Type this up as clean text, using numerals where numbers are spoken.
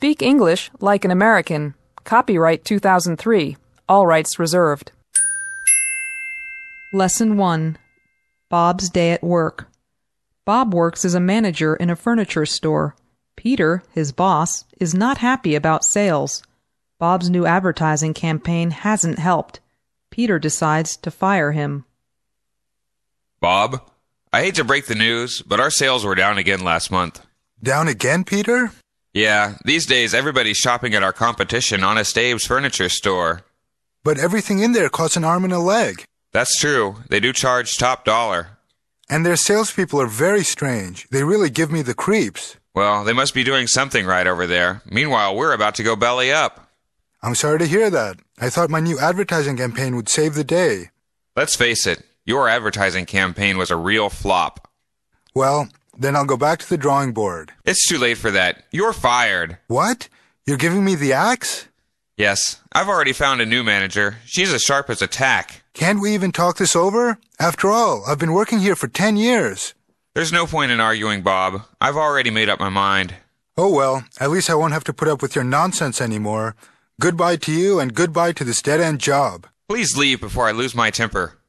Speak English like an American. Copyright 2003. All rights reserved. Lesson 1. Bob's Day at Work. Bob works as a manager in a furniture store. Peter, his boss, is not happy about sales. Bob's new advertising campaign hasn't helped. Peter decides to fire him. Bob, I hate to break the news, but our sales were down again last month. Down again, Peter? Yeah, these days everybody's shopping at our competition, Honest Abe's furniture store. But everything in there costs an arm and a leg. That's true. They do charge top dollar. And their salespeople are very strange. They really give me the creeps. Well, they must be doing something right over there. Meanwhile, we're about to go belly up. I'm sorry to hear that. I thought my new advertising campaign would save the day. Let's face it, your advertising campaign was a real flop. Well, then I'll go back to the drawing board. It's too late for that. You're fired. What? You're giving me the axe? Yes, I've already found a new manager. She's as sharp as a tack. Can't we even talk this over? After all, I've been working here for 10 years. There's no point in arguing, Bob. I've already made up my mind. Oh well, at least I won't have to put up with your nonsense anymore. Goodbye to you and goodbye to this dead-end job. Please leave before I lose my temper.